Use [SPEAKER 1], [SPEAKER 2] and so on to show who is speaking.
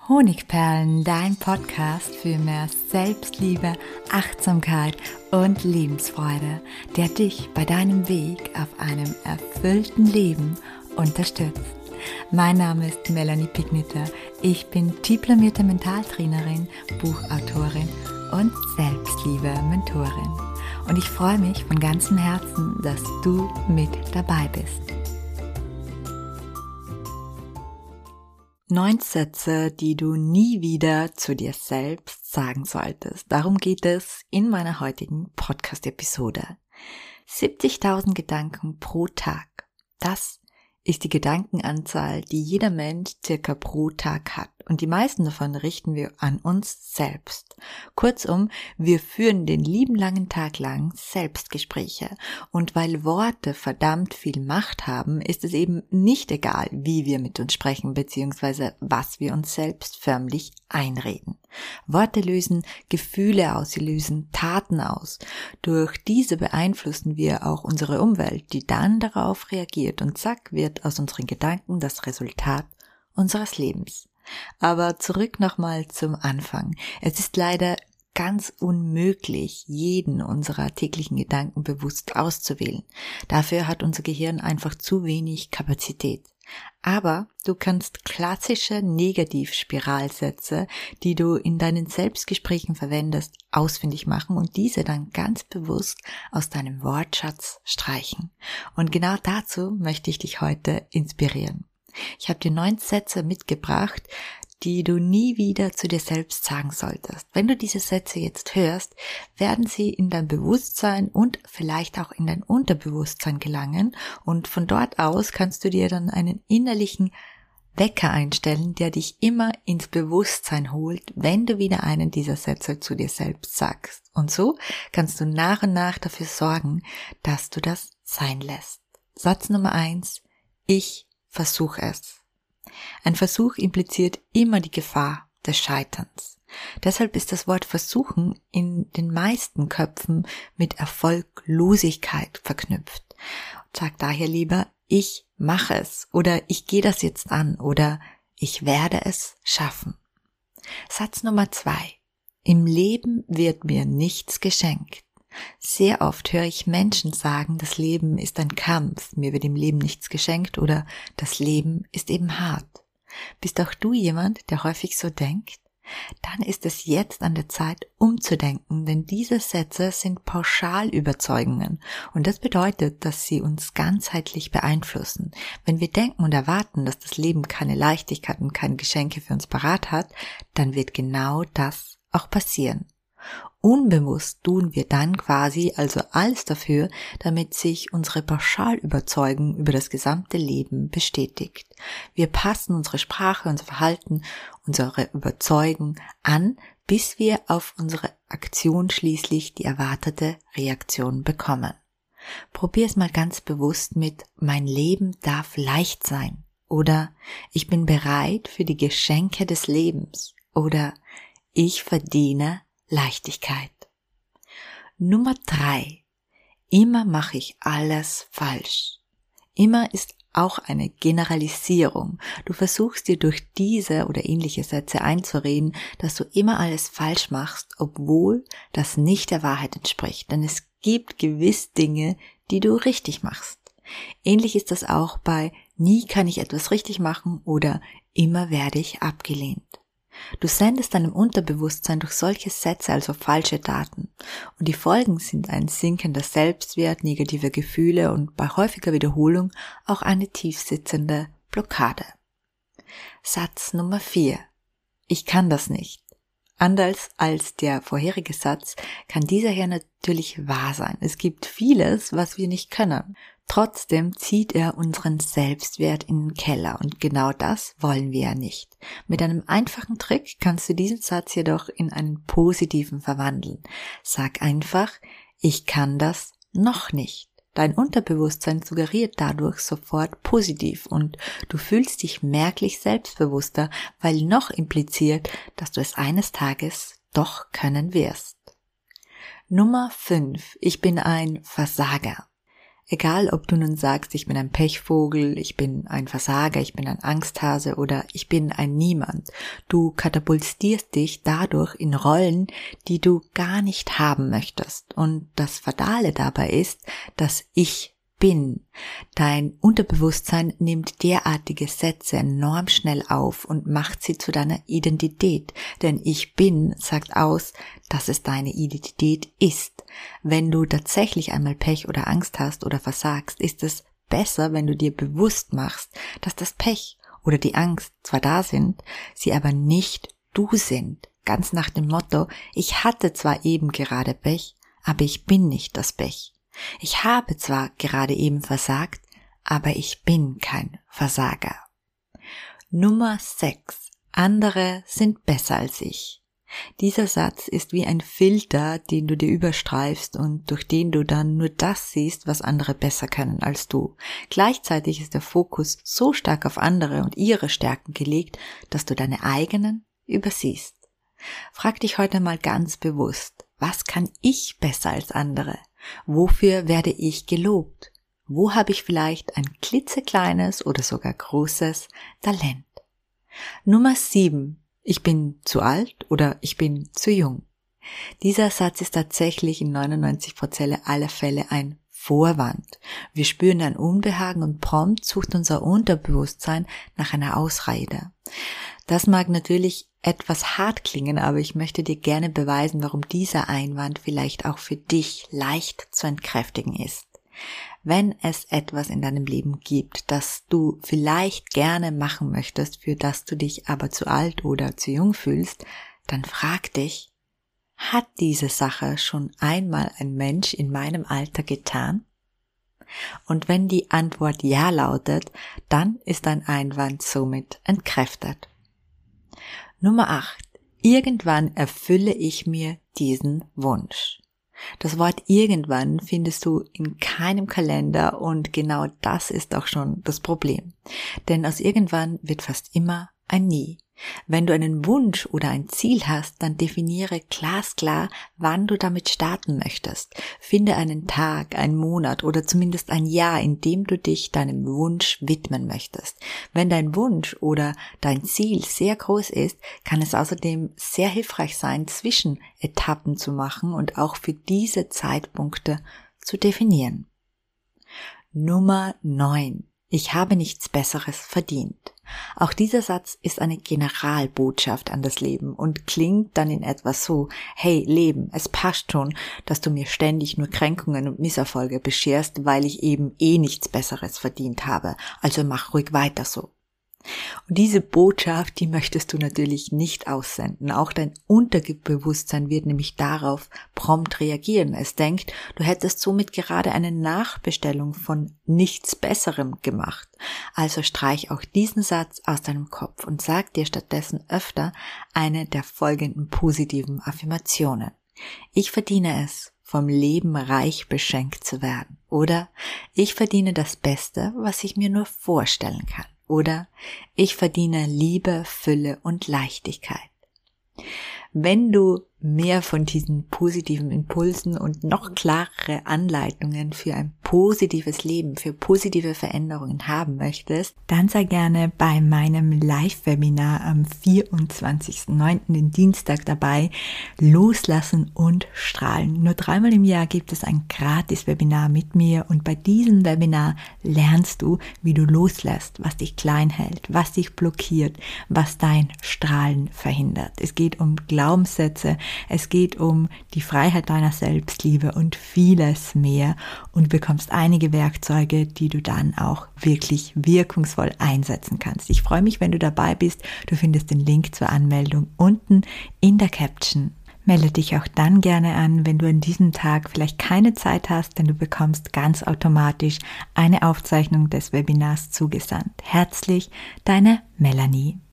[SPEAKER 1] Honigperlen, dein Podcast für mehr Selbstliebe, Achtsamkeit und Lebensfreude, der dich bei deinem Weg auf einem erfüllten Leben unterstützt. Mein Name ist Melanie Pigniter. Ich bin diplomierte Mentaltrainerin, Buchautorin und Selbstliebe-Mentorin. Und ich freue mich von ganzem Herzen, dass du mit dabei bist. 9 Sätze, die du nie wieder zu dir selbst sagen solltest. Darum geht es in meiner heutigen Podcast-Episode. 70.000 Gedanken pro Tag. Das ist die Gedankenanzahl, die jeder Mensch circa pro Tag hat. Und die meisten davon richten wir an uns selbst. Kurzum, wir führen den lieben langen Tag lang Selbstgespräche. Und weil Worte verdammt viel Macht haben, ist es eben nicht egal, wie wir mit uns sprechen, beziehungsweise was wir uns selbst förmlich einreden. Worte lösen Gefühle aus, sie lösen Taten aus. Durch diese beeinflussen wir auch unsere Umwelt, die dann darauf reagiert, und zack wird aus unseren Gedanken das Resultat unseres Lebens. Aber zurück nochmal zum Anfang. Es ist leider ganz unmöglich, jeden unserer täglichen Gedanken bewusst auszuwählen. Dafür hat unser Gehirn einfach zu wenig Kapazität. Aber du kannst klassische Negativspiralsätze, die du in deinen Selbstgesprächen verwendest, ausfindig machen und diese dann ganz bewusst aus deinem Wortschatz streichen. Und genau dazu möchte ich dich heute inspirieren. Ich habe dir 9 Sätze mitgebracht, die du nie wieder zu dir selbst sagen solltest. Wenn du diese Sätze jetzt hörst, werden sie in dein Bewusstsein und vielleicht auch in dein Unterbewusstsein gelangen, und von dort aus kannst du dir dann einen innerlichen Wecker einstellen, der dich immer ins Bewusstsein holt, wenn du wieder einen dieser Sätze zu dir selbst sagst. Und so kannst du nach und nach dafür sorgen, dass du das sein lässt. Satz Nummer 1: Ich versuche es. Ein Versuch impliziert immer die Gefahr des Scheiterns. Deshalb ist das Wort versuchen in den meisten Köpfen mit Erfolglosigkeit verknüpft. Sag daher lieber, ich mache es, oder ich gehe das jetzt an, oder ich werde es schaffen. Satz Nummer 2. Im Leben wird mir nichts geschenkt. Sehr oft höre ich Menschen sagen, das Leben ist ein Kampf, mir wird im Leben nichts geschenkt, oder das Leben ist eben hart. Bist auch du jemand, der häufig so denkt? Dann ist es jetzt an der Zeit, umzudenken, denn diese Sätze sind Pauschalüberzeugungen und das bedeutet, dass sie uns ganzheitlich beeinflussen. Wenn wir denken und erwarten, dass das Leben keine Leichtigkeit und keine Geschenke für uns parat hat, dann wird genau das auch passieren. Unbewusst tun wir dann quasi also alles dafür, damit sich unsere Pauschalüberzeugung über das gesamte Leben bestätigt. Wir passen unsere Sprache, unser Verhalten, unsere Überzeugung an, bis wir auf unsere Aktion schließlich die erwartete Reaktion bekommen. Probier es mal ganz bewusst mit: Mein Leben darf leicht sein, oder ich bin bereit für die Geschenke des Lebens, oder ich verdiene Leichtigkeit. Nummer 3. Immer mache ich alles falsch. Immer ist auch eine Generalisierung. Du versuchst dir durch diese oder ähnliche Sätze einzureden, dass du immer alles falsch machst, obwohl das nicht der Wahrheit entspricht. Denn es gibt gewiss Dinge, die du richtig machst. Ähnlich ist das auch bei nie kann ich etwas richtig machen oder immer werde ich abgelehnt. Du sendest deinem Unterbewusstsein durch solche Sätze also falsche Daten. Und die Folgen sind ein sinkender Selbstwert, negative Gefühle und bei häufiger Wiederholung auch eine tiefsitzende Blockade. Satz Nummer 4. Ich kann das nicht. Anders als der vorherige Satz kann dieser hier natürlich wahr sein. Es gibt vieles, was wir nicht können. Trotzdem zieht er unseren Selbstwert in den Keller und genau das wollen wir ja nicht. Mit einem einfachen Trick kannst du diesen Satz jedoch in einen positiven verwandeln. Sag einfach, ich kann das noch nicht. Dein Unterbewusstsein suggeriert dadurch sofort positiv und du fühlst dich merklich selbstbewusster, weil noch impliziert, dass du es eines Tages doch können wirst. Nummer 5. Ich bin ein Versager. Egal, ob du nun sagst, ich bin ein Pechvogel, ich bin ein Versager, ich bin ein Angsthase oder ich bin ein Niemand. Du katapultierst dich dadurch in Rollen, die du gar nicht haben möchtest. Und das Fatale dabei ist, dass ich bin. Dein Unterbewusstsein nimmt derartige Sätze enorm schnell auf und macht sie zu deiner Identität. Denn ich bin sagt aus, dass es deine Identität ist. Wenn du tatsächlich einmal Pech oder Angst hast oder versagst, ist es besser, wenn du dir bewusst machst, dass das Pech oder die Angst zwar da sind, sie aber nicht du sind. Ganz nach dem Motto, ich hatte zwar eben gerade Pech, aber ich bin nicht das Pech. Ich habe zwar gerade eben versagt, aber ich bin kein Versager. Nummer 6. Andere sind besser als ich. Dieser Satz ist wie ein Filter, den du dir überstreifst und durch den du dann nur das siehst, was andere besser können als du. Gleichzeitig ist der Fokus so stark auf andere und ihre Stärken gelegt, dass du deine eigenen übersiehst. Frag dich heute mal ganz bewusst, was kann ich besser als andere? Wofür werde ich gelobt? Wo habe ich vielleicht ein klitzekleines oder sogar großes Talent? Nummer 7. Ich bin zu alt oder ich bin zu jung. Dieser Satz ist tatsächlich in 99% aller Fälle ein Vorwand. Wir spüren ein Unbehagen und prompt sucht unser Unterbewusstsein nach einer Ausrede. Das mag natürlich etwas hart klingen, aber ich möchte dir gerne beweisen, warum dieser Einwand vielleicht auch für dich leicht zu entkräftigen ist. Wenn es etwas in deinem Leben gibt, das du vielleicht gerne machen möchtest, für das du dich aber zu alt oder zu jung fühlst, dann frag dich, hat diese Sache schon einmal ein Mensch in meinem Alter getan? Und wenn die Antwort ja lautet, dann ist dein Einwand somit entkräftet. Nummer 8. Irgendwann erfülle ich mir diesen Wunsch. Das Wort irgendwann findest du in keinem Kalender und genau das ist auch schon das Problem. Denn aus irgendwann wird fast immer ein nie. Wenn du einen Wunsch oder ein Ziel hast, dann definiere glasklar, wann du damit starten möchtest. Finde einen Tag, einen Monat oder zumindest ein Jahr, in dem du dich deinem Wunsch widmen möchtest. Wenn dein Wunsch oder dein Ziel sehr groß ist, kann es außerdem sehr hilfreich sein, Zwischenetappen zu machen und auch für diese Zeitpunkte zu definieren. Nummer 9. Ich habe nichts Besseres verdient. Auch dieser Satz ist eine Generalbotschaft an das Leben und klingt dann in etwa so: Hey Leben, es passt schon, dass du mir ständig nur Kränkungen und Misserfolge bescherst, weil ich eben nichts Besseres verdient habe. Also mach ruhig weiter so. Und diese Botschaft, die möchtest du natürlich nicht aussenden. Auch dein Unterbewusstsein wird nämlich darauf prompt reagieren. Es denkt, du hättest somit gerade eine Nachbestellung von nichts Besserem gemacht. Also streich auch diesen Satz aus deinem Kopf und sag dir stattdessen öfter eine der folgenden positiven Affirmationen. Ich verdiene es, vom Leben reich beschenkt zu werden. Oder ich verdiene das Beste, was ich mir nur vorstellen kann. Oder ich verdiene Liebe, Fülle und Leichtigkeit. Wenn du mehr von diesen positiven Impulsen und noch klarere Anleitungen für ein positives Leben, für positive Veränderungen haben möchtest, dann sei gerne bei meinem Live-Webinar am 24.09. den Dienstag dabei. Loslassen und strahlen. Nur 3-mal im Jahr gibt es ein Gratis-Webinar mit mir und bei diesem Webinar lernst du, wie du loslässt, was dich klein hält, was dich blockiert, was dein Strahlen verhindert. Es geht um Glaubenssätze, es geht um die Freiheit deiner Selbstliebe und vieles mehr und du bekommst einige Werkzeuge, die du dann auch wirklich wirkungsvoll einsetzen kannst. Ich freue mich, wenn du dabei bist. Du findest den Link zur Anmeldung unten in der Caption. Melde dich auch dann gerne an, wenn du an diesem Tag vielleicht keine Zeit hast, denn du bekommst ganz automatisch eine Aufzeichnung des Webinars zugesandt. Herzlich, deine Melanie.